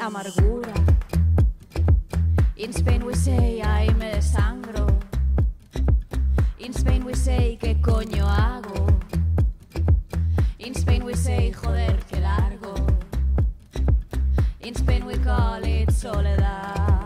amargura. In Spain we say, ay, me desangro. In Spain we say, ¿qué coño hago? In Spain we say, joder, qué largo. In Spain we call it soledad.